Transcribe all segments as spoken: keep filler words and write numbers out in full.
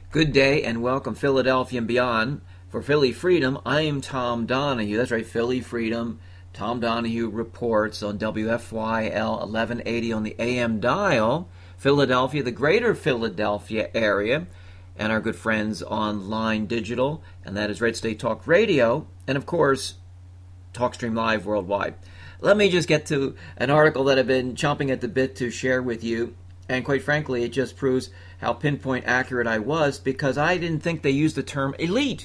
Good day and welcome, Philadelphia and beyond. For Philly Freedom, I am Tom Donahue. That's right, Philly Freedom. Tom Donahue reports on W F Y L eleven eighty on the A M dial, Philadelphia, the greater Philadelphia area, and our good friends online digital, and that is Red State Talk Radio, and of course, TalkStream Live worldwide. Let me just get to an article that I've been chomping at the bit to share with you, and quite frankly, it just proves how pinpoint accurate I was, because I didn't think they used the term elite.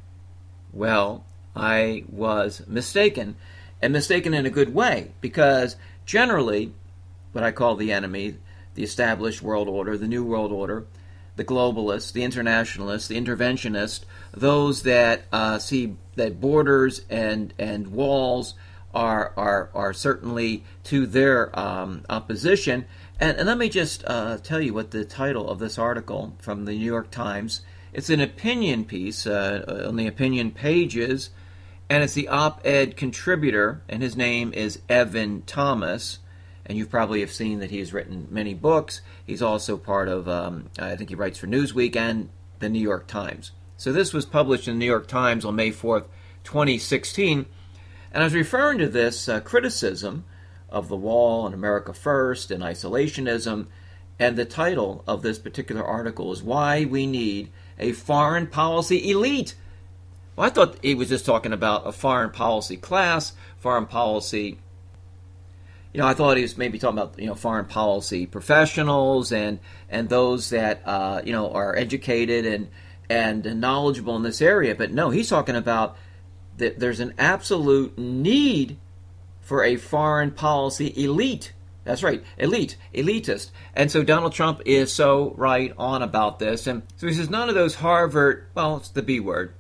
Well, I was mistaken, and mistaken in a good way, because generally, what I call the enemy, the established world order, the new world order, the globalists, the internationalists, the interventionists, those that uh, see that borders and and walls are are are certainly to their um, opposition. And, and let me just uh, tell you what the title of this article from the New York Times. It's an opinion piece uh, on the opinion pages, and it's the op-ed contributor, and his name is Evan Thomas. And you probably have seen that he has written many books. He's also part of, um, I think he writes for Newsweek and the New York Times. So this was published in the New York Times on May fourth, twenty sixteen. And I was referring to this uh, criticism of the wall and America First and isolationism. And the title of this particular article is Why We Need a Foreign Policy Elite. Well, I thought he was just talking about a foreign policy class, foreign policy... You know, I thought he was maybe talking about, you know, foreign policy professionals and and those that, uh, you know, are educated and, and knowledgeable in this area. But no, he's talking about that there's an absolute need for a foreign policy elite. That's right, elite, elitist. And so Donald Trump is so right on about this. And so he says none of those Harvard, well, it's the B word,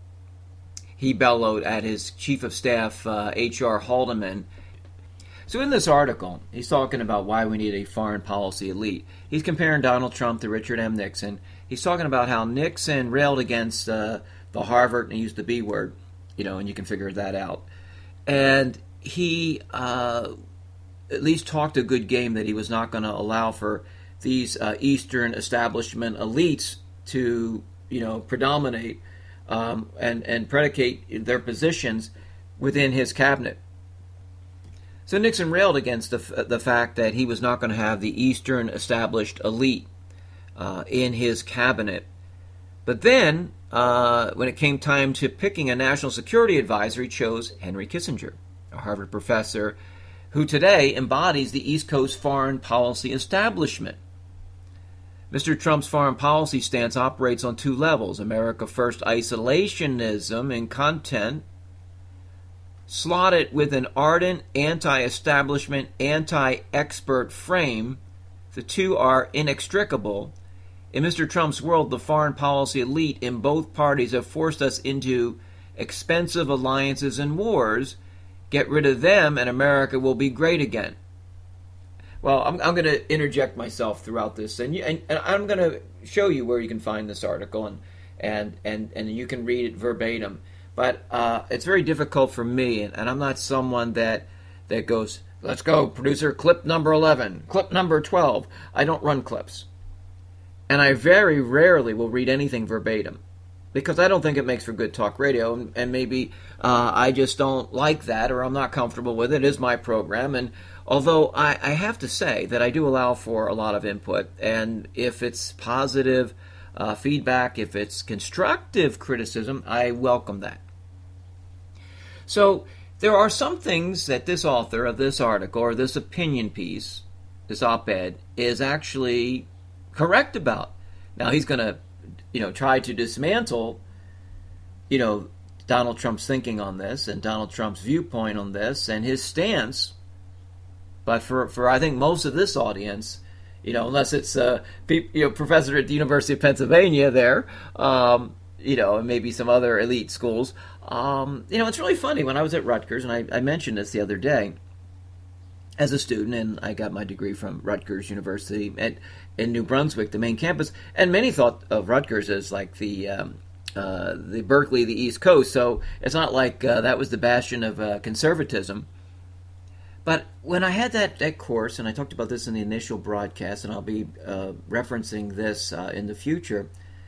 he bellowed at his chief of staff, uh, H R Haldeman. So in this article, he's talking about why we need a foreign policy elite. He's comparing Donald Trump to Richard M. Nixon. He's talking about how Nixon railed against uh, the Harvard, and he used the B word, you know, and you can figure that out. And he uh, at least talked a good game that he was not going to allow for these uh, Eastern establishment elites to, you know, predominate um, and, and predicate their positions within his cabinet. So Nixon railed against the, the fact that he was not going to have the Eastern established elite uh, in his cabinet. But then, uh, when it came time to picking a national security advisor, he chose Henry Kissinger, a Harvard professor who today embodies the East Coast foreign policy establishment. Mister Trump's foreign policy stance operates on two levels: America First isolationism in content, slotted with an ardent anti-establishment, anti-expert frame. The two are inextricable. In Mister Trump's world, the foreign policy elite in both parties have forced us into expensive alliances and wars. Get rid of them and America will be great again. Well, I'm, I'm going to interject myself throughout this, and, you, and, and I'm going to show you where you can find this article, and, and, and, and you can read it verbatim. But uh, it's very difficult for me, and, and I'm not someone that that goes, let's go, producer, clip number eleven, clip number twelve. I don't run clips. And I very rarely will read anything verbatim, because I don't think it makes for good talk radio, and, and maybe uh, I just don't like that, or I'm not comfortable with it. It is my program, and although I, I have to say that I do allow for a lot of input, and if it's positive uh, feedback, if it's constructive criticism, I welcome that. So there are some things that this author of this article or this opinion piece, this op-ed, is actually correct about. Now he's going to, you know, try to dismantle, you know, Donald Trump's thinking on this and Donald Trump's viewpoint on this and his stance. But for, for I think most of this audience, you know, unless it's a you know, professor at the University of Pennsylvania there, um, you know, and maybe some other elite schools. Um, you know, it's really funny. When I was at Rutgers, and I, I mentioned this the other day, as a student, and I got my degree from Rutgers University at, in New Brunswick, the main campus, and many thought of Rutgers as like the um, uh, the Berkeley of the East Coast, so it's not like uh, that was the bastion of uh, conservatism. But when I had that, that course, and I talked about this in the initial broadcast, and I'll be uh, referencing this uh, in the future,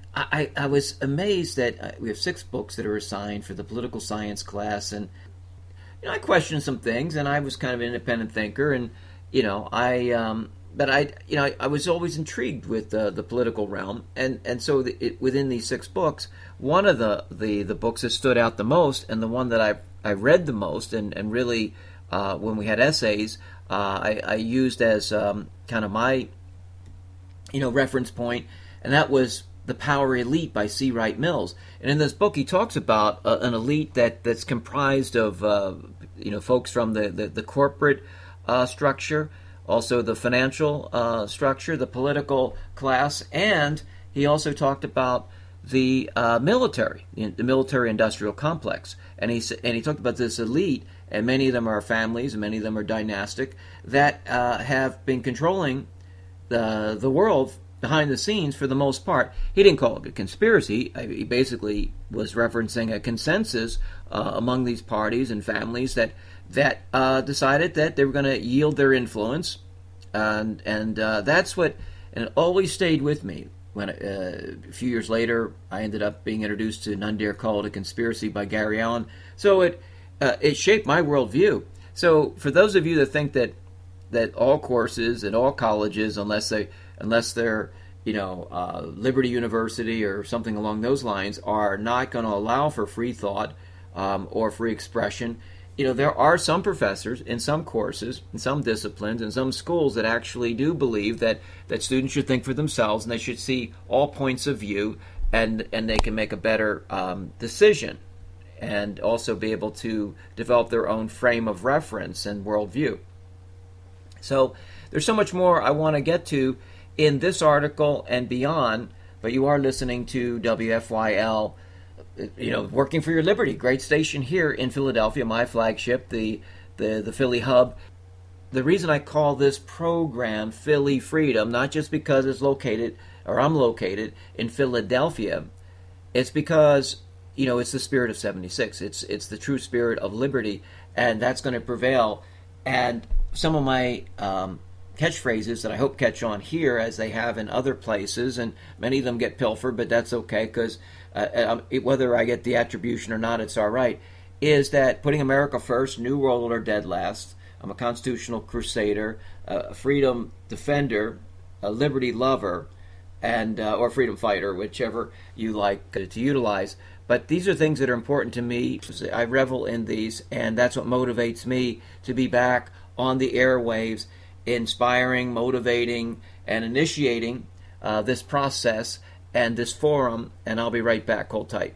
I, I was amazed that uh, we have six books that are assigned for the political science class, and you know, I questioned some things, and I was kind of an independent thinker, and you know, I, um, but I, you know, I, I was always intrigued with uh, the political realm, and and so the, it, within these six books, one of the, the the books that stood out the most, and the one that I I read the most, and and really, uh, when we had essays, uh, I, I used as um, kind of my, you know, reference point, and that was The Power Elite by C. Wright Mills. And in this book, he talks about uh, an elite that, that's comprised of uh, you know folks from the the, the corporate uh, structure, also the financial uh, structure, the political class, and he also talked about the uh, military, the military-industrial complex. And he and he talked about this elite, and many of them are families, and many of them are dynastic, that uh, have been controlling the the world behind the scenes for the most part. He didn't call it a conspiracy. He basically was referencing a consensus uh, among these parties and families that that uh, decided that they were going to yield their influence, and and uh, that's what, and it always stayed with me. When uh, a few years later, I ended up being introduced to None Dare Call It a Conspiracy by Gary Allen. So it uh, it shaped my worldview. So for those of you that think that that all courses at all colleges, unless they unless they're you know uh, Liberty University or something along those lines, are not going to allow for free thought um, or free expression, you know there are some professors in some courses, in some disciplines, in some schools that actually do believe that that students should think for themselves and they should see all points of view, and and they can make a better um, decision, and also be able to develop their own frame of reference and worldview. So there's so much more I want to get to in this article and beyond, but you are listening to W F Y L, you know, Working for Your Liberty, great station here in Philadelphia, my flagship, the, the, the Philly hub. The reason I call this program Philly Freedom, not just because it's located, or I'm located, in Philadelphia, it's because, you know, it's the spirit of seventy-six. It's, it's the true spirit of liberty, and that's going to prevail. And some of my um, catchphrases that I hope catch on here, as they have in other places, and many of them get pilfered, but that's okay, because uh, it, whether I get the attribution or not, it's all right, is that putting America first, New World Order dead last. I'm a constitutional crusader, a freedom defender, a liberty lover, and uh, or freedom fighter, whichever you like to utilize. But these are things that are important to me. I revel in these, and that's what motivates me to be back on the airwaves, inspiring, motivating, and initiating uh, this process and this forum. And I'll be right back. Hold tight.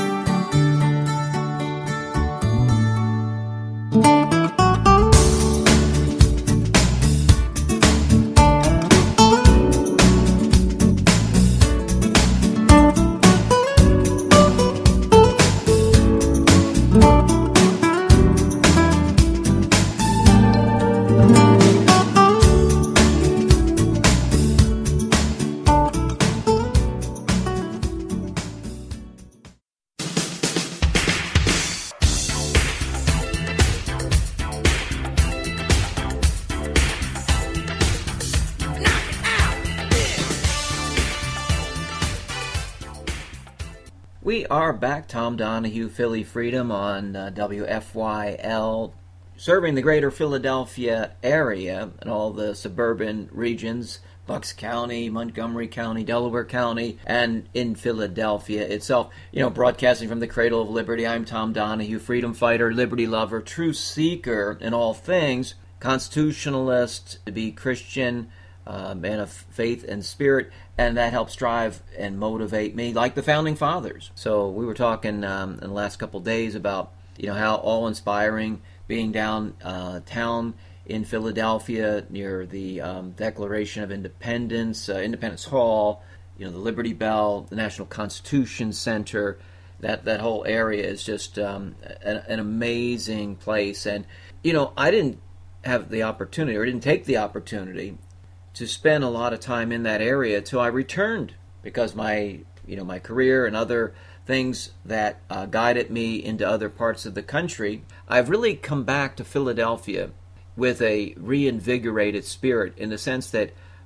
We are back. Tom Donahue, Philly Freedom on uh, W F Y L, serving the greater Philadelphia area and all the suburban regions, Bucks County, Montgomery County, Delaware County, and in Philadelphia itself. You know, broadcasting from the cradle of liberty, I'm Tom Donahue, freedom fighter, liberty lover, truth seeker in all things, constitutionalist, to be Christian, uh, man of faith and spirit, and that helps drive and motivate me, like the Founding Fathers. So we were talking um, in the last couple of days about, you know, how awe-inspiring being down uh, town in Philadelphia near the um, Declaration of Independence, uh, Independence Hall, you know, the Liberty Bell, the National Constitution Center. That that whole area is just um, an, an amazing place. And, you know, I didn't have the opportunity, or didn't take the opportunity to spend a lot of time in that area till I returned, because my, you know, my career and other things that uh, guided me into other parts of the country. I've really come back to Philadelphia with a reinvigorated spirit, in the sense that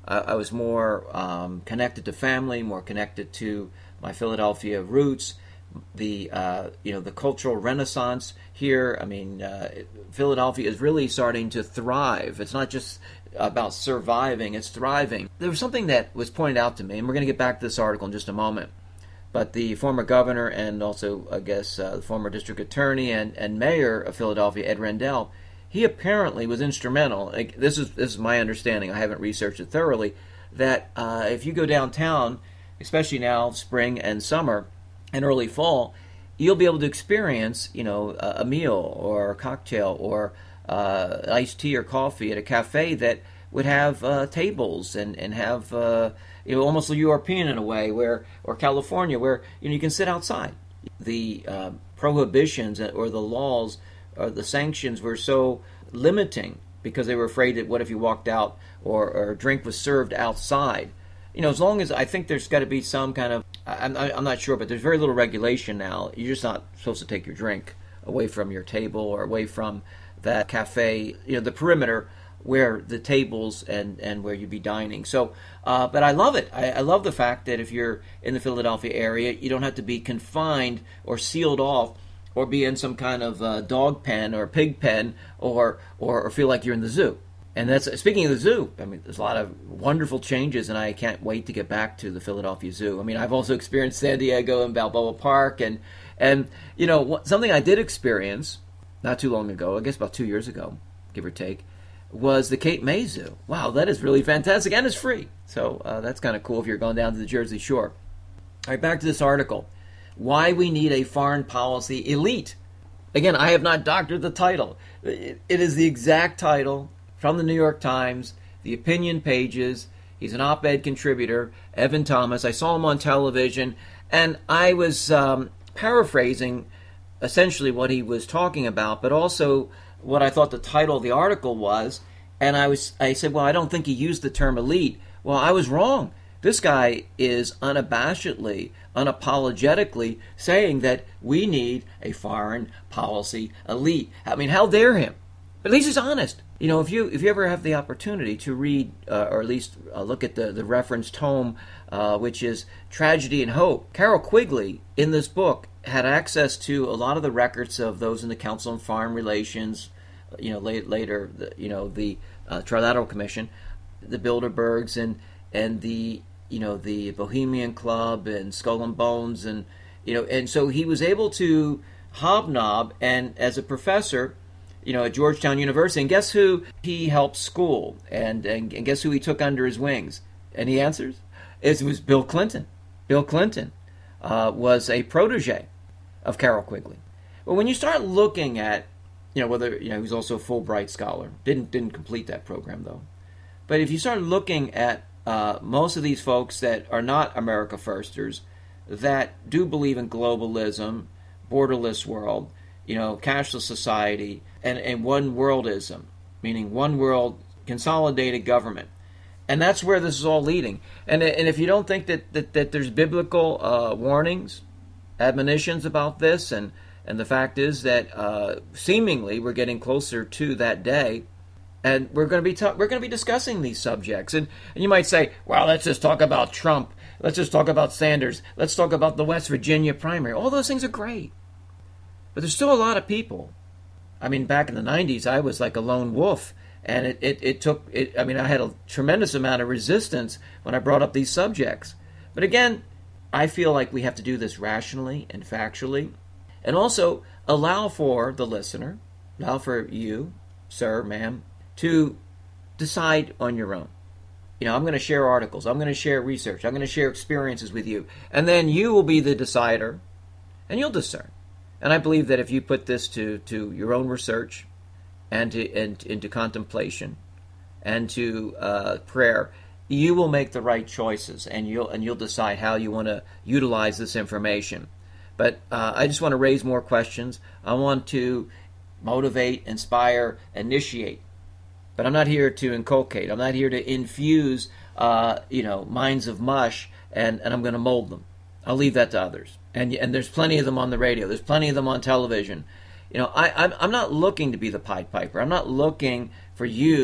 I, I was more um, connected to family, more connected to my Philadelphia roots. The uh, you know the cultural renaissance here. I mean, uh, Philadelphia is really starting to thrive. It's not just about surviving; it's thriving. There was something that was pointed out to me, and we're going to get back to this article in just a moment. But the former governor and also, I guess, uh, the former district attorney and, and mayor of Philadelphia, Ed Rendell, he apparently was instrumental. Like, this is this is my understanding. I haven't researched it thoroughly. That uh, if you go downtown, especially now, spring and summer and early fall, you'll be able to experience, you know, a, a meal or a cocktail or uh, iced tea or coffee at a cafe that would have uh, tables and and have uh, you know almost European in a way, where or California, where you know you can sit outside. The uh, prohibitions or the laws or the sanctions were so limiting because they were afraid that what if you walked out or, or a drink was served outside. You know, as long as I think there's got to be some kind of I'm I'm not sure, but there's very little regulation now. You're just not supposed to take your drink away from your table or away from that cafe. You know, the perimeter where the tables and, and where you'd be dining. So, uh, but I love it. I, I love the fact that if you're in the Philadelphia area, you don't have to be confined or sealed off or be in some kind of uh, dog pen or pig pen or, or or feel like you're in the zoo. And that's speaking of the zoo. I mean, there's a lot of wonderful changes, and I can't wait to get back to the Philadelphia Zoo. I mean, I've also experienced San Diego and Balboa Park, and and you know what, something I did experience not too long ago, I guess about two years ago, give or take, was the Cape May Zoo. Wow, that is really fantastic, and it's free. So uh, that's kind of cool if you're going down to the Jersey Shore. All right, back to this article. Why we need a foreign policy elite. Again, I have not doctored the title. It is the exact title from the New York Times, the opinion pages. He's an op-ed contributor, Evan Thomas. I saw him on television, and I was um, paraphrasing essentially what he was talking about, but also what I thought the title of the article was. And I was I said, well, I don't think he used the term elite. Well, I was wrong. This guy is unabashedly, unapologetically saying that we need a foreign policy elite. I mean, how dare him? But at least he's honest. You know, if you if you ever have the opportunity to read, uh, or at least uh, look at the, the reference tome, uh, which is Tragedy and Hope, Carroll Quigley, in this book, had access to a lot of the records of those in the Council on Foreign Relations, you know, late, later, the, you know, the uh, Trilateral Commission, the Bilderbergs, and and the, you know, the Bohemian Club and Skull and Bones, and, you know, and so he was able to hobnob, and as a professor, you know, at Georgetown University, and guess who he helped school, and, and, and guess who he took under his wings? Any answers? It was Bill Clinton. Bill Clinton uh, was a protege of Carroll Quigley. But when you start looking at, you know, whether, you know, he was also a Fulbright scholar, didn't didn't complete that program though. But if you start looking at uh, most of these folks that are not America Firsters, that do believe in globalism, borderless world, you know, cashless society, and, and one worldism, meaning one world, consolidated government. And that's where this is all leading. And and if you don't think that, that, that there's biblical uh, warnings, admonitions about this, and, and the fact is that uh, seemingly we're getting closer to that day, and we're going to be ta- we're going to be discussing these subjects. And, and you might say, well, let's just talk about Trump. Let's just talk about Sanders. Let's talk about the West Virginia primary. All those things are great. But there's still a lot of people. I mean, back in the nineties, I was like a lone wolf. And it, it, it took, it, I mean, I had a tremendous amount of resistance when I brought up these subjects. But again, I feel like we have to do this rationally and factually. And also allow for the listener, allow for you, sir, ma'am, to decide on your own. You know, I'm going to share articles. I'm going to share research. I'm going to share experiences with you. And then you will be the decider, and you'll discern. And I believe that if you put this to, to your own research and, to, and into contemplation and to uh, prayer, you will make the right choices, and you'll and you'll decide how you want to utilize this information. But uh, I just want to raise more questions. I want to motivate, inspire, initiate. But I'm not here to inculcate. I'm not here to infuse, uh, you know, minds of mush, and, and I'm going to mold them. I'll leave that to others. And and there's plenty of them on the radio. There's plenty of them on television. You know, I, I'm, I'm not looking to be the Pied Piper. I'm not looking for you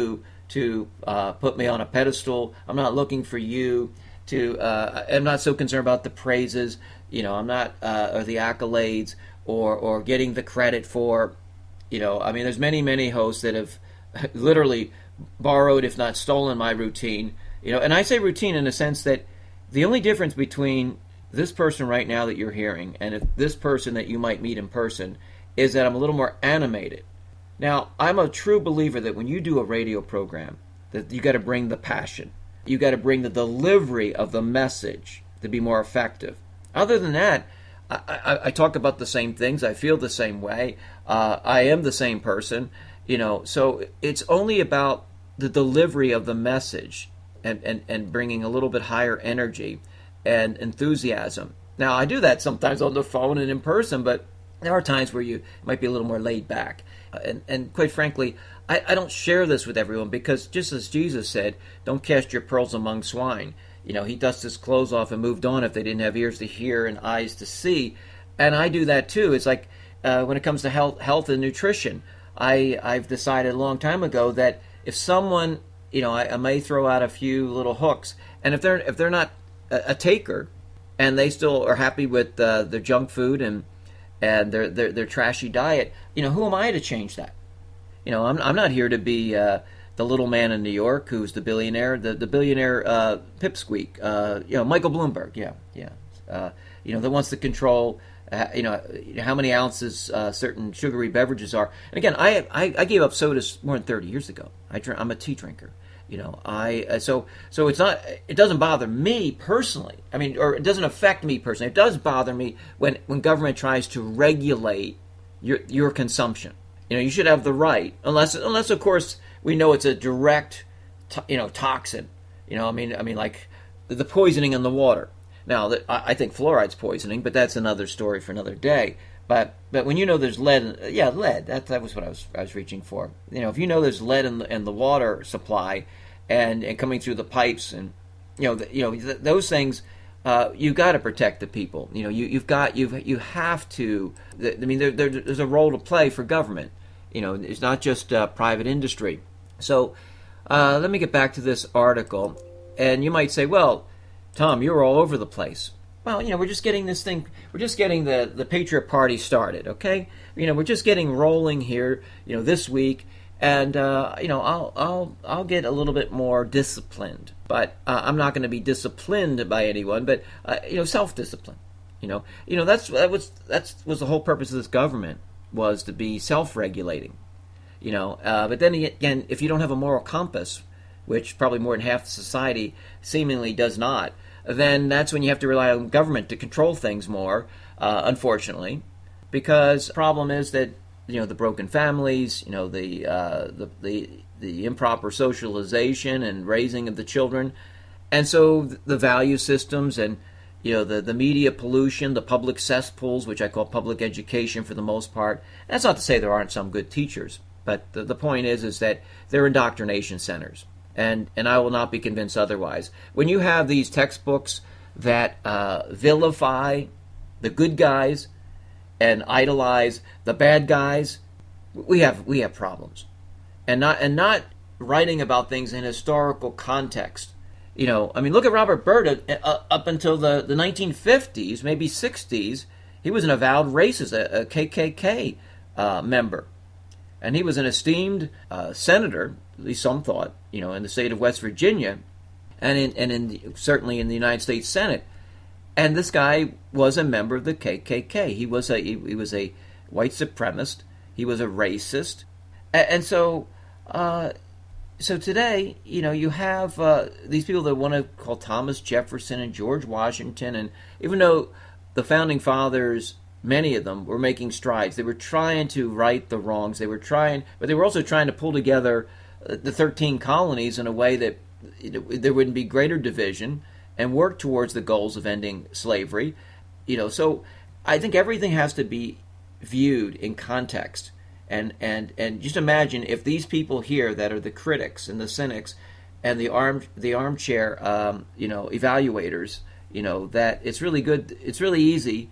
to uh, put me on a pedestal. I'm not looking for you to. Uh, I'm not so concerned about the praises. You know, I'm not uh, or the accolades or or getting the credit for. You know, I mean, there's many many hosts that have literally borrowed, if not stolen, my routine. You know, and I say routine in a sense that the only difference between this person right now that you're hearing and if this person that you might meet in person is that I'm a little more animated. Now, I'm a true believer that when you do a radio program, that you got to bring the passion. You got to bring the delivery of the message to be more effective. Other than that, I, I, I talk about the same things. I feel the same way. Uh, I am the same person. You know, so it's only about the delivery of the message and, and, and bringing a little bit higher energy and enthusiasm. Now, I do that sometimes on the phone and in person, but there are times where you might be a little more laid back. And, and quite frankly, I, I don't share this with everyone because just as Jesus said, don't cast your pearls among swine. You know, he dusted his clothes off and moved on if they didn't have ears to hear and eyes to see. And I do that too. It's like uh, when it comes to health, health and nutrition, I, I've decided a long time ago that if someone, you know, I, I may throw out a few little hooks, and if they're if they're not a, a taker, and they still are happy with uh, their junk food and and their, their their trashy diet, you know, who am I to change that? You know, I'm I'm not here to be uh, the little man in New York who's the billionaire, the the billionaire uh, pipsqueak, uh, you know, Michael Bloomberg, yeah, yeah, uh, you know, that wants to control. Uh, you know how many ounces uh, certain sugary beverages are. And again, I, I I gave up sodas more than thirty years ago. I drink, I'm a tea drinker. You know, I uh, so so it's not. It doesn't bother me personally. I mean, or it doesn't affect me personally. It does bother me when when government tries to regulate your your consumption. You know, you should have the right, unless unless of course we know it's a direct, to, you know, toxin. You know, I mean, I mean like the poisoning in the water. Now, I think fluoride's poisoning, but that's another story for another day. But but when you know there's lead, in, yeah, lead. That that was what I was I was reaching for. You know, if you know there's lead in the, in the water supply, and, and coming through the pipes, and you know the, you know th- those things, uh, you got to protect the people. You know, you you've got you you have to. I mean, there, there, there's a role to play for government. You know, it's not just uh, private industry. So uh, let me get back to this article, and you might say, well, Tom, you're all over the place. Well, you know, we're just getting this thing, we're just getting the, the Patriot Party started, okay? You know, we're just getting rolling here, you know, this week, and, uh, you know, I'll I'll I'll get a little bit more disciplined. But uh, I'm not going to be disciplined by anyone, but, uh, you know, self-discipline. You know, you know that's that was that's was the whole purpose of this government, was to be self-regulating. You know, uh, but then again, if you don't have a moral compass, which probably more than half the society seemingly does not, then that's when you have to rely on government to control things more, uh, unfortunately. Because the problem is that, you know, the broken families, you know, the, uh, the the the improper socialization and raising of the children, and so the value systems and, you know, the, the media pollution, the public cesspools, which I call public education for the most part. That's not to say there aren't some good teachers, but the, the point is is that they're indoctrination centers. And and I will not be convinced otherwise. When you have these textbooks that uh, vilify the good guys and idolize the bad guys, we have we have problems. And not and not writing about things in historical context. You know, I mean, look at Robert Byrd. Uh, up until the, the nineteen fifties, maybe sixties, he was an avowed racist, a, a K K K uh, member. And he was an esteemed uh, senator, at least some thought, you know, in the state of West Virginia, and in and in the, certainly in the United States Senate. And this guy was a member of the K K K. He was a he, he was a white supremacist. He was a racist, and, and so uh, so today, you know, you have uh, these people that want to call Thomas Jefferson and George Washington, and even though the founding fathers, many of them, were making strides. They were trying to right the wrongs. They were trying, but they were also trying to pull together the thirteen colonies in a way that there wouldn't be greater division and work towards the goals of ending slavery. You know, so I think everything has to be viewed in context. And and and just imagine if these people here that are the critics and the cynics and the arm the armchair um, you know evaluators, you know, that it's really good. It's really easy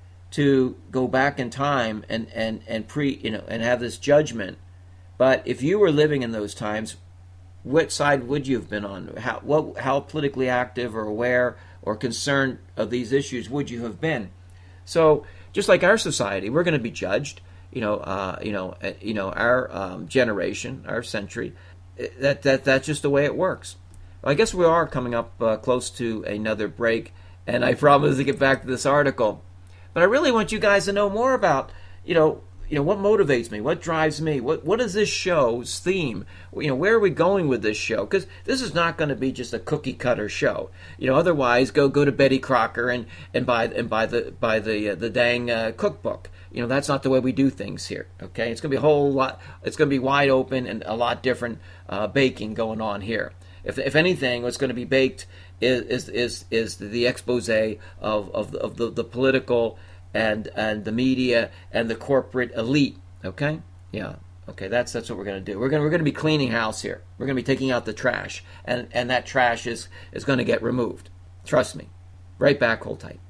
to go back in time and, and, and pre you know and have this judgment. But if you were living in those times, what side would you have been on? How what how politically active or aware or concerned of these issues would you have been? So just like our society, we're going to be judged. You know, uh, you know, uh, you know, our um, generation, our century. That that that's just the way it works. Well, I guess we are coming up uh, close to another break, and I promise to get back to this article. But I really want you guys to know more about, you know, you know, what motivates me, what drives me, what what is this show's theme? You know, where are we going with this show? Because this is not going to be just a cookie cutter show. You know, otherwise go go to Betty Crocker and, and buy and buy the buy the uh, the dang uh, cookbook. You know, that's not the way we do things here. Okay, it's going to be a whole lot. It's going to be wide open and a lot different uh, baking going on here. If if anything, what's going to be baked is is is, is the expose of of, of the, the political and and the media and the corporate elite. Okay, yeah, okay, that's that's what we're going to do. We're going we're going to be cleaning house here. We're going to be taking out the trash, and and that trash is is going to get removed. Trust me. Right back. Hold tight.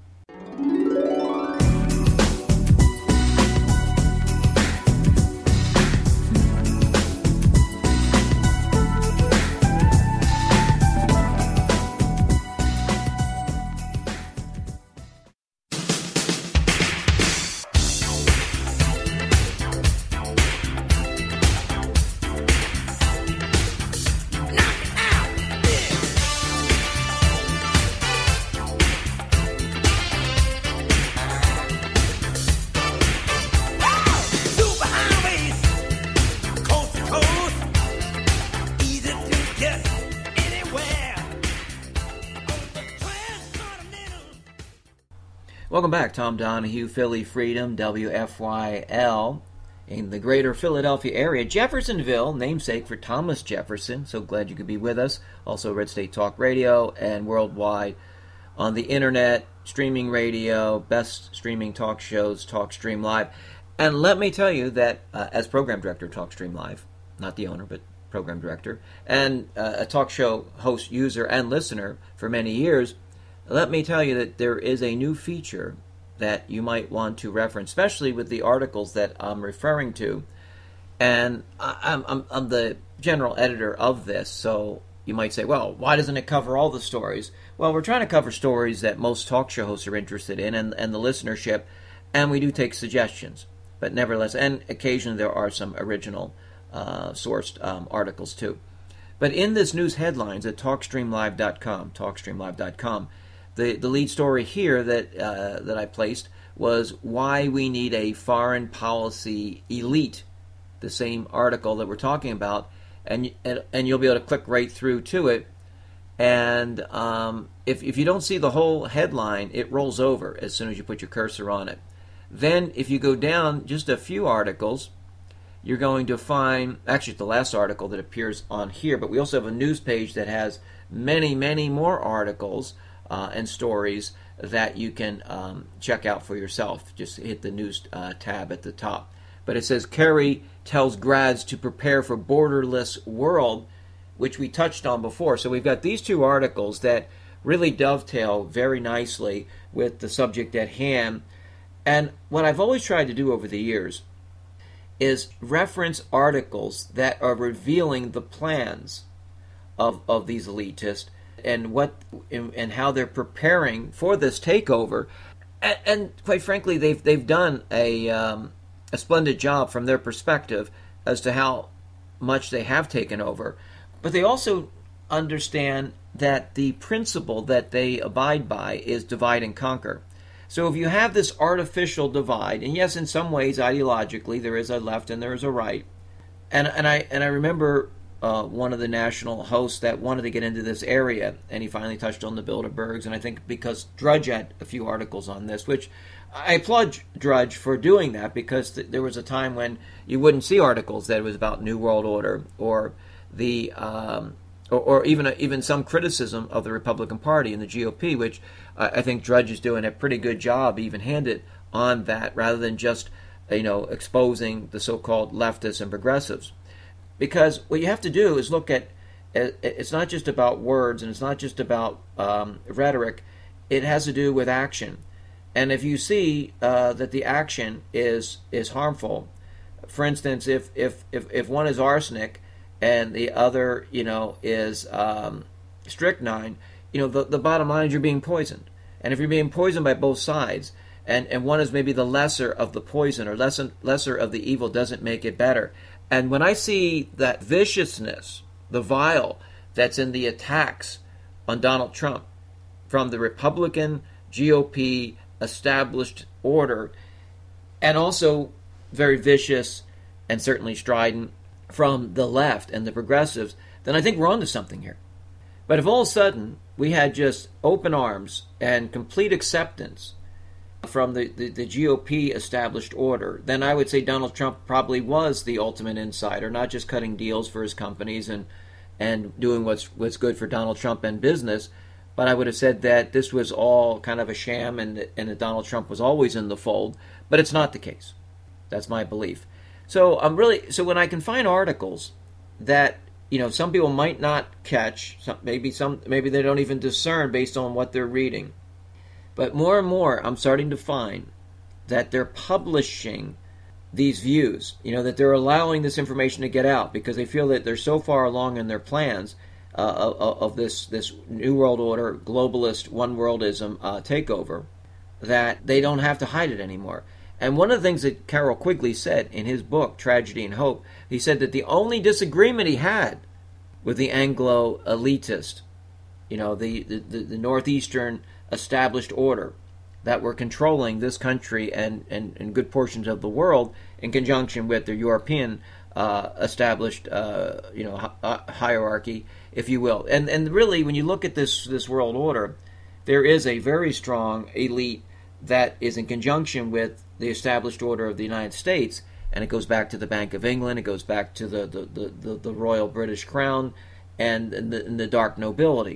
Welcome back. Tom Donahue, Philly Freedom, W F Y L, in the greater Philadelphia area. Jeffersonville, namesake for Thomas Jefferson. So glad you could be with us. Also, Red State Talk Radio and worldwide on the internet, streaming radio, best streaming talk shows, TalkStream Live. And let me tell you that uh, as program director of TalkStream Live, not the owner, but program director, and uh, a talk show host, user, and listener for many years, let me tell you that there is a new feature that you might want to reference, especially with the articles that I'm referring to. And I'm, I'm, I'm the general editor of this, so you might say, well, why doesn't it cover all the stories? Well, we're trying to cover stories that most talk show hosts are interested in and, and the listenership, and we do take suggestions. But nevertheless, and occasionally there are some original uh, sourced um, articles too. But in this news headlines at talkstream live dot com, talkstream live dot com, The the lead story here that uh, that I placed was why we need a foreign policy elite. The same article that we're talking about, and and, and you'll be able to click right through to it. And um, if if you don't see the whole headline, it rolls over as soon as you put your cursor on it. Then, if you go down just a few articles, you're going to find actually it's the last article that appears on here. But we also have a news page that has many many more articles. Uh, and stories that you can um, check out for yourself. Just hit the news uh, tab at the top. But it says, Kerry tells grads to prepare for borderless world, which we touched on before. So we've got these two articles that really dovetail very nicely with the subject at hand. And what I've always tried to do over the years is reference articles that are revealing the plans of, of these elitists, and what and how they're preparing for this takeover, and, and quite frankly, they've they've done a um, a splendid job from their perspective as to how much they have taken over. But they also understand that the principle that they abide by is divide and conquer. So if you have this artificial divide, and yes, in some ways ideologically there is a left and there is a right, and and I and I remember. Uh, one of the national hosts that wanted to get into this area, and he finally touched on the Bilderbergs, and I think because Drudge had a few articles on this, which I applaud Drudge for doing that, because th- there was a time when you wouldn't see articles that it was about New World Order or the um, or, or even a, even some criticism of the Republican Party and the G O P, which uh, I think Drudge is doing a pretty good job, even-handed, on that, rather than just you know exposing the so-called leftists and progressives. Because what you have to do is look at, it's not just about words and it's not just about um, rhetoric, it has to do with action. And if you see uh, that the action is is harmful, for instance, if, if, if, if one is arsenic and the other, you know, is um, strychnine, you know, the, the bottom line is you're being poisoned. And if you're being poisoned by both sides, and, and one is maybe the lesser of the poison or lesser, lesser of the evil, doesn't make it better. And when I see that viciousness, the vile that's in the attacks on Donald Trump from the Republican G O P established order, and also very vicious and certainly strident from the left and the progressives, then I think we're onto something here. But if all of a sudden we had just open arms and complete acceptance from the, the, the G O P established order, then I would say Donald Trump probably was the ultimate insider, not just cutting deals for his companies and and doing what's what's good for Donald Trump and business, but I would have said that this was all kind of a sham and, and that Donald Trump was always in the fold, but it's not the case. That's my belief. So I'm really so when I can find articles that, you know, some people might not catch, some, maybe some maybe they don't even discern based on what they're reading. But more and more I'm starting to find that they're publishing these views, you know, that they're allowing this information to get out because they feel that they're so far along in their plans uh, of, of this this New World Order, globalist, one-worldism uh, takeover, that they don't have to hide it anymore. And one of the things that Carroll Quigley said in his book, Tragedy and Hope, he said that the only disagreement he had with the Anglo-elitist, you know, the, the, the Northeastern established order that were controlling this country and, and, and good portions of the world in conjunction with the European uh, established, uh, you know, hi- hierarchy, if you will. And and really, when you look at this this world order, there is a very strong elite that is in conjunction with the established order of the United States, and it goes back to the Bank of England, it goes back to the the, the, the, the Royal British Crown and, and, the, and the dark nobility.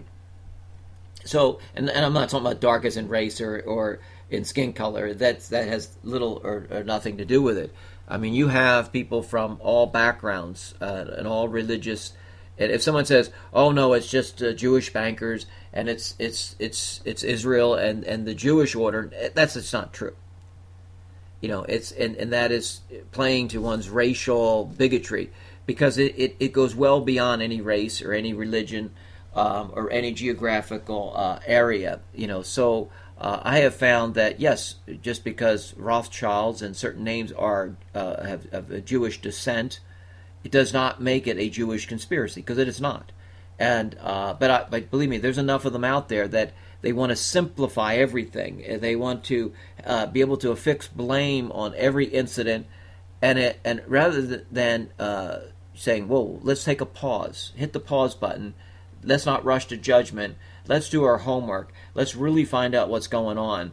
So, and, and I'm not talking about dark as in race or, or in skin color. That's, that has little or, or nothing to do with it. I mean, you have people from all backgrounds uh, and all religious. And if someone says, "Oh no, it's just uh, Jewish bankers and it's it's it's it's Israel and, and the Jewish order," that's it's not true. You know, it's and, and that is playing to one's racial bigotry because it, it, it goes well beyond any race or any religion. Um, or any geographical uh, area, you know. So uh, I have found that yes, just because Rothschilds and certain names are uh, have, have a Jewish descent, it does not make it a Jewish conspiracy because it is not. And uh, but, I, but believe me, there's enough of them out there that they want to simplify everything. They want to uh, be able to affix blame on every incident, and it and rather than uh, saying, "Whoa, let's take a pause, hit the pause button." Let's not rush to judgment. Let's do our homework. Let's really find out what's going on.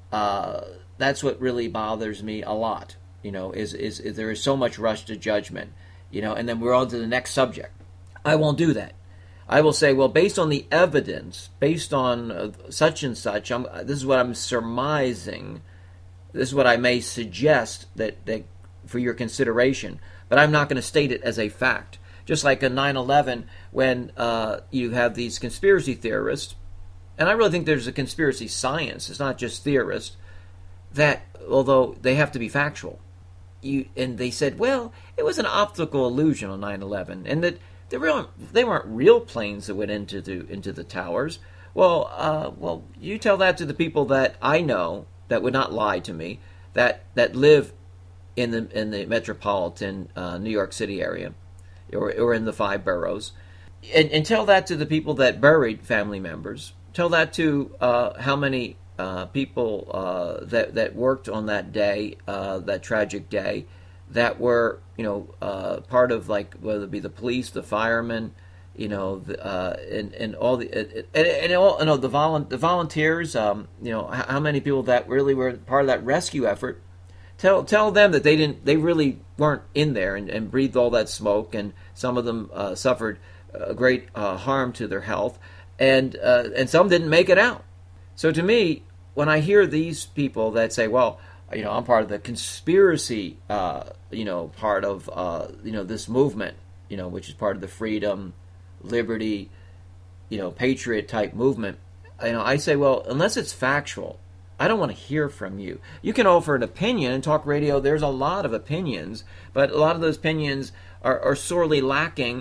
Uh, that's what really bothers me a lot. You know, is, is is there is so much rush to judgment. You know, and then we're on to the next subject. I won't do that. I will say, well, based on the evidence, based on uh, such and such, I'm, this is what I'm surmising. This is what I may suggest that, that for your consideration. But I'm not going to state it as a fact. Just like in nine eleven, when uh, you have these conspiracy theorists, and I really think there's a conspiracy science, it's not just theorists, that, although they have to be factual, you and they said, well, it was an optical illusion on nine eleven, and that they weren't, they weren't real planes that went into the, into the towers. Well, uh, well, you tell that to the people that I know that would not lie to me, that, that live in the, in the metropolitan uh, New York City area, Or, or in the five boroughs, and, and tell that to the people that buried family members. Tell that to uh, how many uh, people uh, that that worked on that day, uh, that tragic day, that were you know uh, part of, like, whether it be the police, the firemen, you know, the, uh, and and all the and, and all you know the volu- the volunteers. Um, you know how many people that really were part of that rescue effort. Tell tell them that they didn't they really weren't in there and, and breathed all that smoke, and some of them uh, suffered uh, great uh, harm to their health, and uh, and some didn't make it out. So to me, when I hear these people that say, well, you know, I'm part of the conspiracy, uh, you know, part of uh, you know this movement, you know, which is part of the freedom, liberty, you know, patriot type movement, you know, I say, well, unless it's factual, I don't want to hear from you. You can offer an opinion. In talk radio, there's a lot of opinions, but a lot of those opinions are, are sorely lacking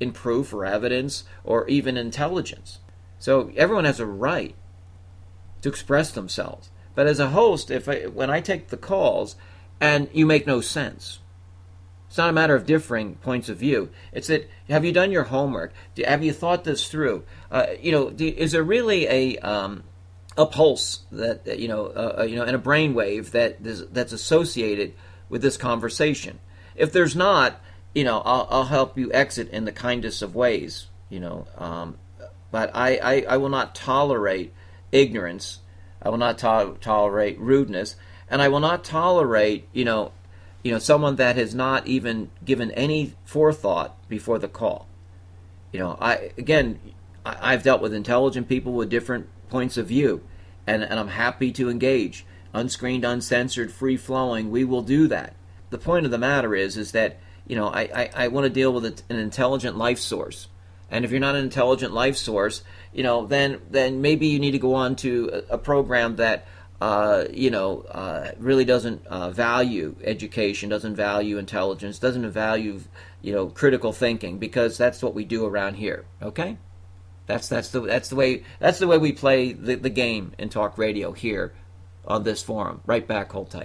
in proof or evidence or even intelligence. So everyone has a right to express themselves. But as a host, if I, when I take the calls and you make no sense, it's not a matter of differing points of view. It's that, have you done your homework? Do, have you thought this through? Uh, you know, do, is there really a um, a pulse that you know, uh, you know, and a brainwave that is, that's associated with this conversation? If there's not, you know, I'll, I'll help you exit in the kindest of ways. You know, um, but I, I, I will not tolerate ignorance. I will not to- tolerate rudeness, and I will not tolerate, you know. You know, someone that has not even given any forethought before the call. You know, I again, I, I've dealt with intelligent people with different points of view, and, and I'm happy to engage. Unscreened, uncensored, free-flowing, we will do that. The point of the matter is, is that, you know, I, I, I want to deal with an intelligent life source. And if you're not an intelligent life source, you know, then then maybe you need to go on to a, a program that Uh, you know, uh, really doesn't uh, value education, doesn't value intelligence, doesn't value, you know, critical thinking, because that's what we do around here. Okay, that's that's the that's the way that's the way we play the, the game in talk radio here on this forum. Right back, hold tight.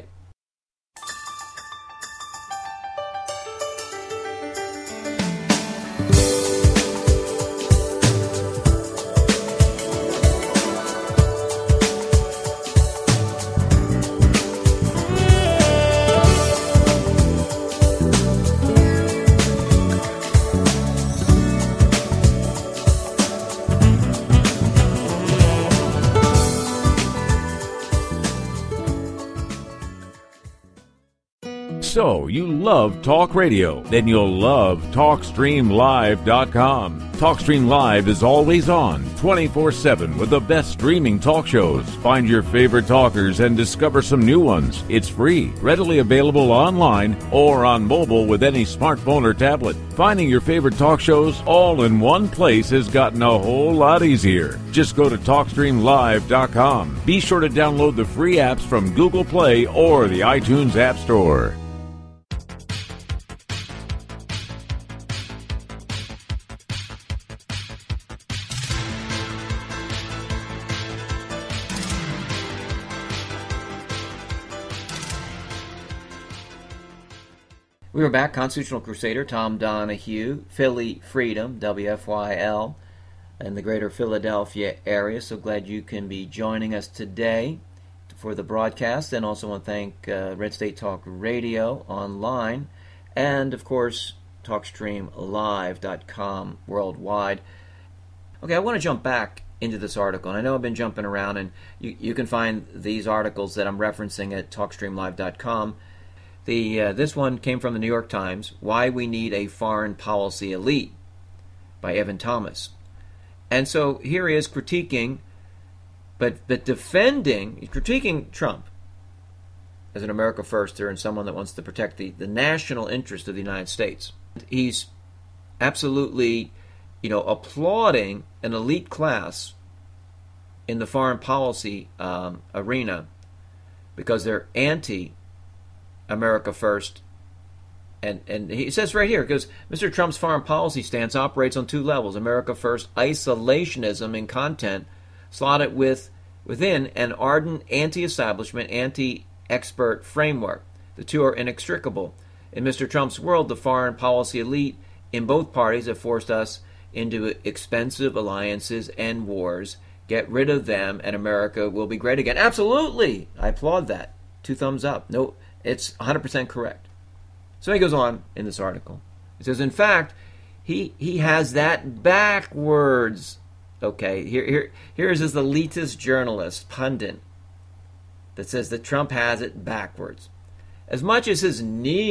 So, you love talk radio? Then you'll love talk stream live dot com. TalkStream Live is always on, twenty-four seven, with the best streaming talk shows. Find your favorite talkers and discover some new ones. It's free, readily available online or on mobile with any smartphone or tablet. Finding your favorite talk shows all in one place has gotten a whole lot easier. Just go to talk stream live dot com. Be sure to download the free apps from Google Play or the iTunes App Store. We are back. Constitutional Crusader Tom Donahue, Philly Freedom, W F Y L, in the greater Philadelphia area. So glad you can be joining us today for the broadcast. And also want to thank uh, Red State Talk Radio online, and of course talk stream live dot com worldwide. Okay, I want to jump back into this article, and I know I've been jumping around, and you, you can find these articles that I'm referencing at talk stream live dot com. The, uh, this one came from the New York Times, Why We Need a Foreign Policy Elite, by Evan Thomas. And so here he is critiquing, but, but defending, he's critiquing Trump as an America firster and someone that wants to protect the, the national interest of the United States. He's absolutely, you know, applauding an elite class in the foreign policy um, arena because they're anti America first. And and he says right here, because Mister Trump's foreign policy stance operates on two levels: America first isolationism in content, slotted with within an ardent anti-establishment, anti-expert framework. The two are inextricable. In Mister Trump's world, the foreign policy elite in both parties have forced us into expensive alliances and wars. Get rid of them, and America will be great again. Absolutely, I applaud that. Two thumbs up. No. It's one hundred percent correct. So he goes on in this article. He says, in fact, he he has that backwards. Okay, here here here's this elitist journalist, pundit, that says that Trump has it backwards. As much as his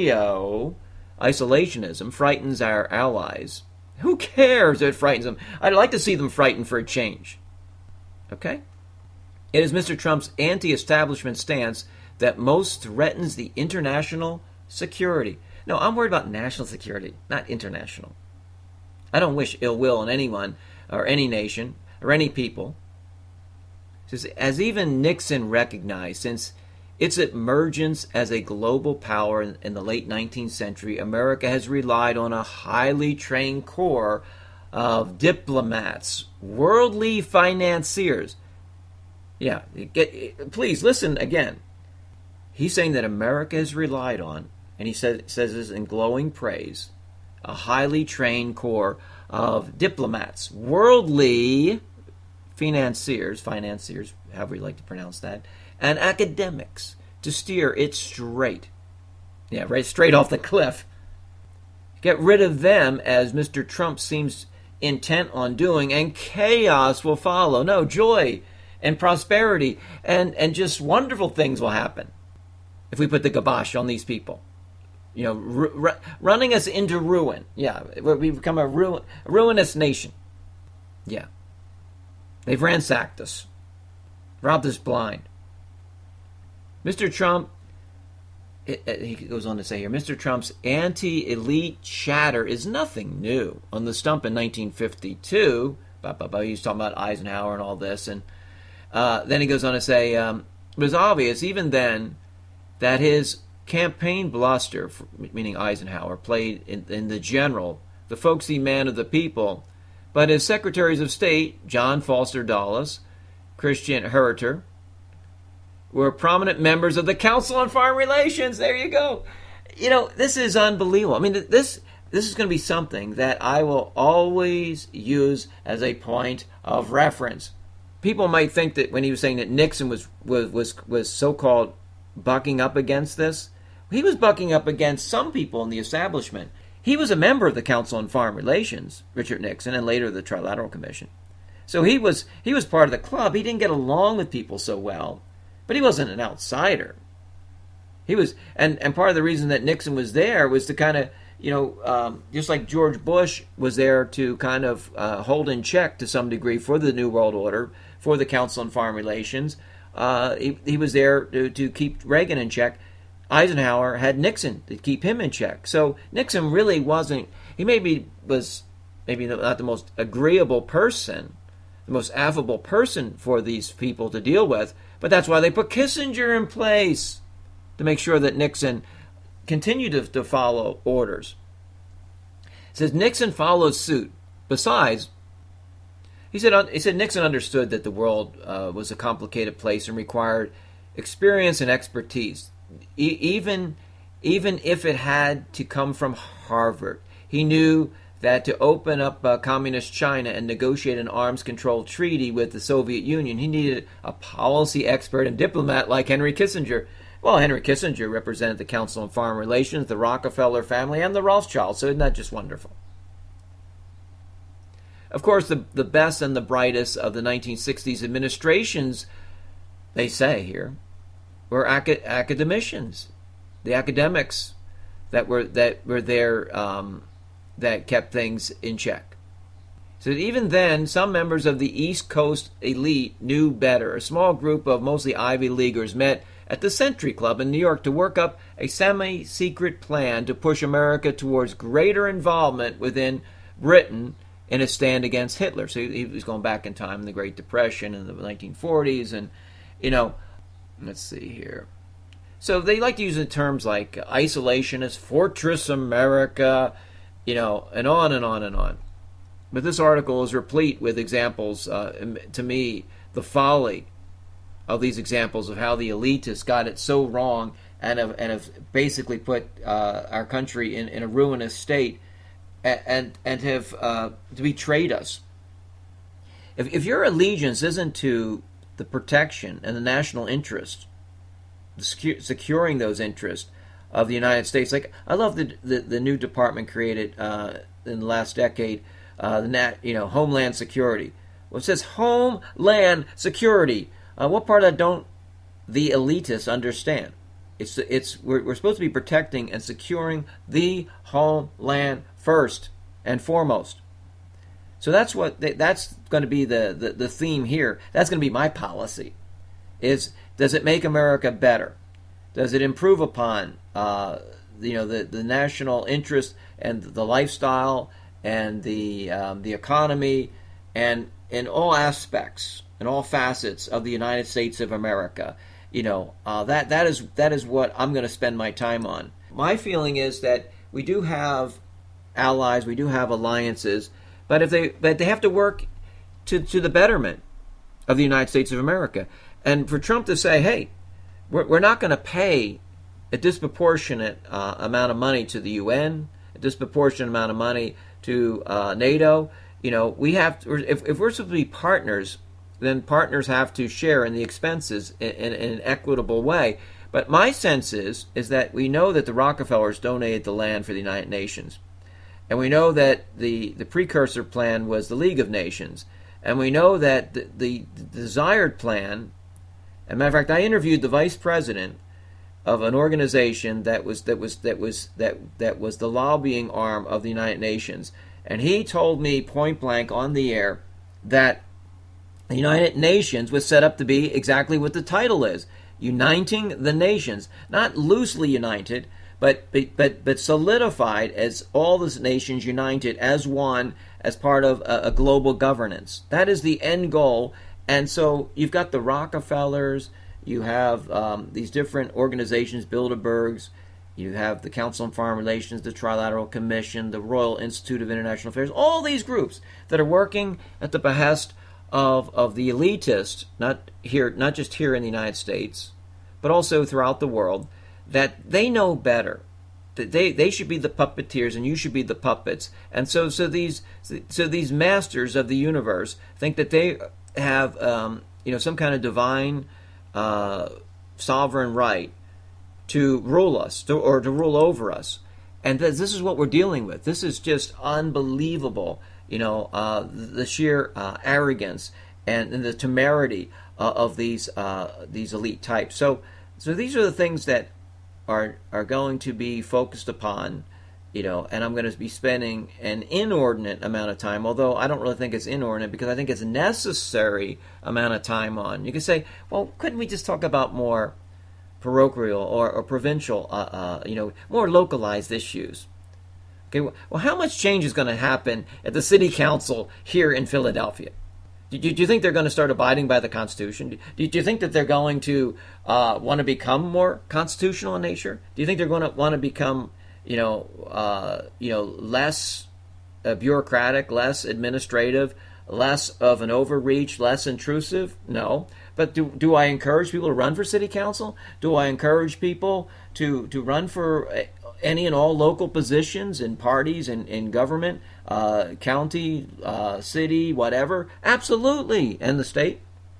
neo-isolationism frightens our allies, who cares if it frightens them? I'd like to see them frightened for a change. Okay? It is Mister Trump's anti-establishment stance that most threatens the international security. No, I'm worried about national security, not international. I don't wish ill will on anyone or any nation or any people. As even Nixon recognized, since its emergence as a global power in, in the late nineteenth century, America has relied on a highly trained corps of diplomats, worldly financiers. Yeah, get, please listen again. He's saying that America has relied on, and he says, says this in glowing praise, a highly trained corps of diplomats, worldly financiers, financiers, however you like to pronounce that, and academics to steer it straight. Yeah, right, straight off the cliff. Get rid of them, as Mister Trump seems intent on doing, and chaos will follow. No, joy and prosperity and, and just wonderful things will happen if we put the kibosh on these people. You know, ru- ru- running us into ruin. Yeah, we've become a, ruin, a ruinous nation. Yeah. They've ransacked us, robbed us blind. Mister Trump, it, it, he goes on to say here, Mister Trump's anti-elite chatter is nothing new. On the stump in nineteen fifty-two, bah, bah, bah, he was talking about Eisenhower and all this, and uh, then he goes on to say, um, it was obvious even then that his campaign bluster, meaning Eisenhower, played in, in the general, the folksy man of the people, but his secretaries of state, John Foster Dulles, Christian Herter, were prominent members of the Council on Foreign Relations. There you go. You know, this is unbelievable. I mean, this this is going to be something that I will always use as a point of reference. People might think that when he was saying that Nixon was was was, was so-called bucking up against this, he was bucking up against some people in the establishment. He was a member of the Council on Foreign Relations, Richard Nixon, and later the Trilateral Commission. So he was he was part of the club. He didn't get along with people so well. But he wasn't an outsider. He was, and, and part of the reason that Nixon was there was to kind of, you know, um, just like George Bush was there to kind of uh, hold in check to some degree for the New World Order, for the Council on Foreign Relations. Uh, he, he was there to, to keep Reagan in check. Eisenhower had Nixon to keep him in check. So Nixon really wasn't, he maybe was maybe not the most agreeable person, the most affable person for these people to deal with, but that's why they put Kissinger in place, to make sure that Nixon continued to, to follow orders. It says Nixon followed suit. Besides, he said he said Nixon understood that the world uh, was a complicated place and required experience and expertise, e- even even if it had to come from Harvard. He knew that to open up uh, communist China and negotiate an arms control treaty with the Soviet Union, he needed a policy expert and diplomat like Henry Kissinger. Well, Henry Kissinger represented the Council on Foreign Relations, the Rockefeller family, and the Rothschilds, so isn't that just wonderful? Of course, the, the best and the brightest of the nineteen sixties administrations, they say here, were acad- academicians, the academics that were that were there, um, that kept things in check. So that even then, some members of the East Coast elite knew better. A small group of mostly Ivy Leaguers met at the Century Club in New York to work up a semi-secret plan to push America towards greater involvement within Britain in a stand against Hitler. So he was going back in time in the Great Depression in the nineteen forties, and, you know, let's see here. So they like to use the terms like isolationist, fortress America, you know, and on and on and on. But this article is replete with examples, uh, to me, the folly of these examples of how the elitists got it so wrong and have, and have basically put uh, our country in, in a ruinous state and and, and have uh, betrayed us. If, if your allegiance isn't to the protection and the national interest, the secu- securing those interests of the United States, like I love the the, the new department created uh, in the last decade, uh, the nat, you know, Homeland Security. Well, it says Homeland Security. Uh, what part of that don't the elitists understand? It's it's we're, we're supposed to be protecting and securing the homeland first and foremost. So that's what they, that's going to be the, the, the theme here. That's going to be my policy. Is does it make America better? Does it improve upon uh, you know the, the national interest and the lifestyle and the um, the economy and in all aspects, in all facets of the United States of America? You know, uh, that that is that is what I'm going to spend my time on. My feeling is that we do have allies, we do have alliances, but if they but they have to work to to the betterment of the United States of America. And for Trump to say, hey, we're, we're not going to pay a disproportionate uh, amount of money to the U N, a disproportionate amount of money to uh, NATO, you know, we have to, if, if we're supposed to be partners, then partners have to share in the expenses in, in, in an equitable way. But my sense is, is that we know that the Rockefellers donated the land for the United Nations. And we know that the, the precursor plan was the League of Nations. And we know that the, the, the desired plan, as a matter of fact, I interviewed the vice president of an organization that was that was that was that that was the lobbying arm of the United Nations, and he told me point blank on the air that the United Nations was set up to be exactly what the title is: uniting the nations, not loosely united, but but but solidified as all the nations united as one, as part of a, a global governance. That is the end goal. And so you've got the Rockefellers, you have um, these different organizations, Bilderbergs, you have the Council on Foreign Relations, the Trilateral Commission, the Royal Institute of International Affairs, all these groups that are working at the behest of of the elitists, not here, not just here in the United States, but also throughout the world, that they know better. That they, they should be the puppeteers and you should be the puppets. And so so these so these masters of the universe think that they have um, you know some kind of divine uh, sovereign right to rule us to, or to rule over us, and this is what we're dealing with. This is just unbelievable. You know uh, the sheer uh, arrogance and, and the temerity uh, of these uh, these elite types. So so these are the things that are are going to be focused upon. You know, and I'm going to be spending an inordinate amount of time, although I don't really think it's inordinate because I think it's a necessary amount of time on. You can say, well, couldn't we just talk about more parochial or, or provincial, uh, uh, you know, more localized issues? Okay, well, how much change is going to happen at the city council here in Philadelphia? Do you, do you think they're going to start abiding by the Constitution? Do you, do you think that they're going to uh, want to become more constitutional in nature? Do you think they're going to want to become you know, uh, you know, less uh, bureaucratic, less administrative, less of an overreach, less intrusive? No. But do do I encourage people to run for city council? Do I encourage people to, to run for any and all local positions in parties and in government, uh, county, uh, city, whatever? Absolutely. And the state?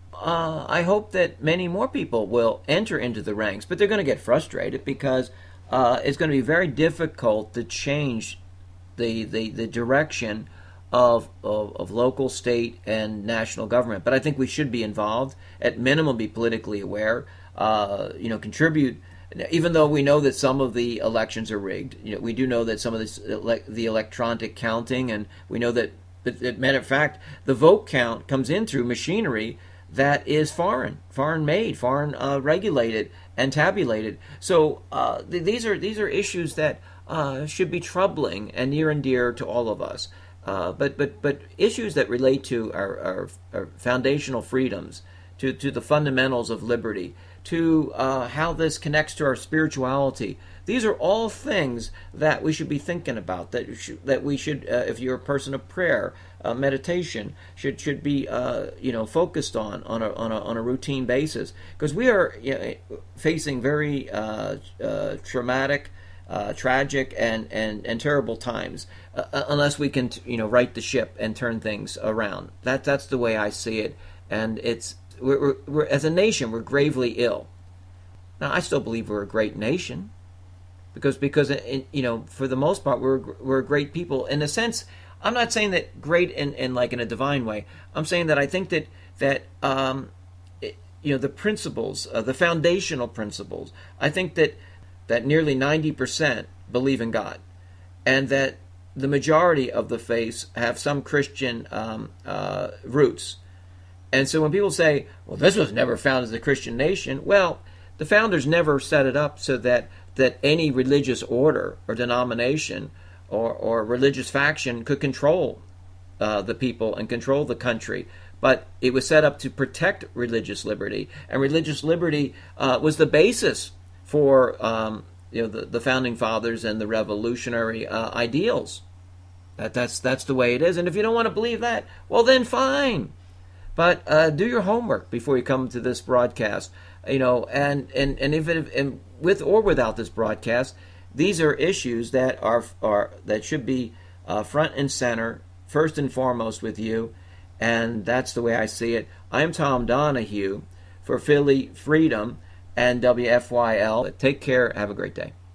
Uh, I hope that many more people will enter into the ranks, but they're going to get frustrated because Uh, it's going to be very difficult to change the the, the direction of, of of local, state, and national government. But I think we should be involved, at minimum be politically aware, uh, you know, contribute, even though we know that some of the elections are rigged. You know, we do know that some of this, the electronic counting, and we know that, as a matter of fact, the vote count comes in through machinery that is foreign, foreign made, foreign uh, regulated and tabulated. So uh, th- these are these are issues that uh, should be troubling and near and dear to all of us. Uh, but but but issues that relate to our, our, our foundational freedoms, to to the fundamentals of liberty, to uh, how this connects to our spirituality. These are all things that we should be thinking about. That should, that we should, uh, if you're a person of prayer, uh, meditation should should be uh, you know focused on on a on a, on a routine basis, because we are you know, facing very uh, uh, traumatic, uh, tragic, and, and, and terrible times. Uh, unless we can you know right the ship and turn things around. That that's the way I see it, and it's we're, we're, we're as a nation we're gravely ill. Now I still believe we're a great nation. Because, because in, you know, for the most part, we're we're great people. In a sense, I'm not saying that great in, in like in a divine way. I'm saying that I think that that um, it, you know the principles, uh, the foundational principles. I think that that nearly ninety percent believe in God, and that the majority of the faiths have some Christian um, uh, roots. And so when people say, "Well, this was never founded as a Christian nation," well, the founders never set it up so that. that any religious order or denomination or, or religious faction could control uh, the people and control the country. but it was set up to protect religious liberty, and religious liberty uh, was the basis for um, you know the, the founding fathers and the revolutionary uh, ideals. That that's that's the way it is. And if you don't want to believe that, well then fine. But uh, do your homework before you come to this broadcast. You know, and and and if it, and with or without this broadcast, these are issues that are are that should be uh, front and center, first and foremost with you. And that's the way I see it. I'm Tom Donahue for Philly Freedom and W F Y L. Take care. Have a great day.